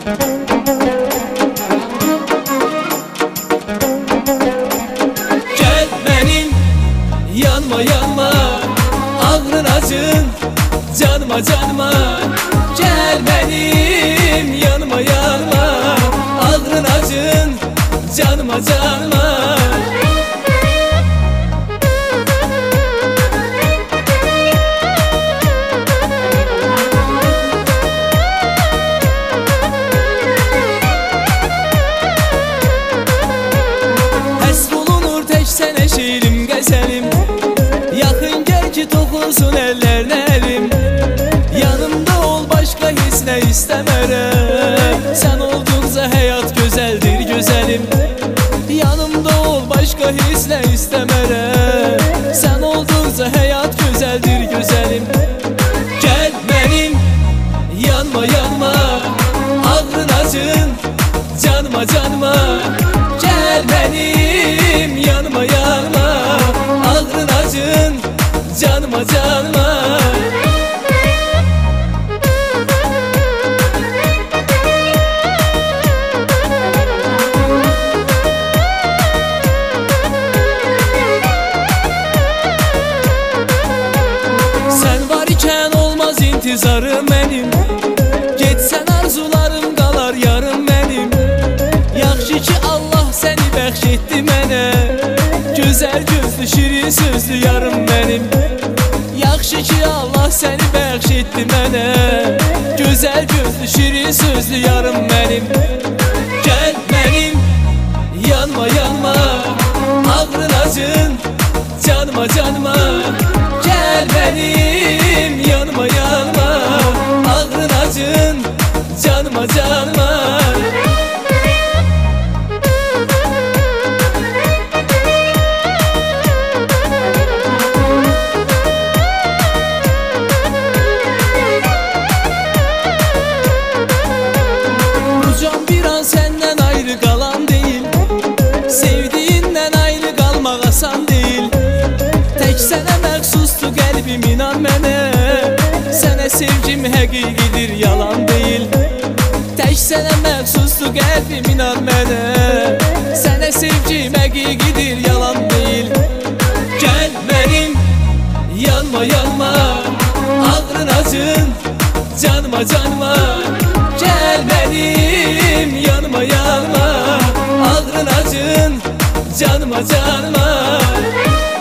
Gel benim yanma yanma, ağrın acın canıma canıma. Gel benim yanma yanma, ağrın acın canıma canıma. Sen eşeğilim gezelim, yakın gel ki dokunsun ellerine elim. Yanımda ol, başka hiç ne istemerem. Sen oldukça hayat güzeldir güzelim. Yanımda ol, başka hiç ne istemerem. Sen oldukça hayat güzeldir güzelim. Gel benim yanma yanma, ağrın acın canıma canıma. Gel benim yanma yanma, ağrın acın canıma canıma. Sen var iken olmaz intizarım benim. Geçsen arzularım kalar yarım benim. Yaxşı ki Allah seni bəxş etdi mənə, gözəl gözlü şirin sözlü yarım benim. Yaxşı ki Allah seni bəxş etdi mənə, gözəl gözlü şirin sözlü yarım benim. Gel benim yanma yanma, ağrın acın canıma canıma. Gel benim yanma yanma, ağrın acın canıma canıma. Senden ayrı kalan değil, sevdiğinden ayrı kalmak asan değil. Tek sənə məxsusdur qəlbim, inan mənə. Sənə sevgim həqiqidir, yalan değil. Tek sənə məxsusdur qəlbim, inan mənə. Sənə sevgim həqiqidir, yalan değil. Gel benim yanma yanma, ağrın acın canıma canıma. Gel benim yanma yanma, ağrın acın canıma canıma.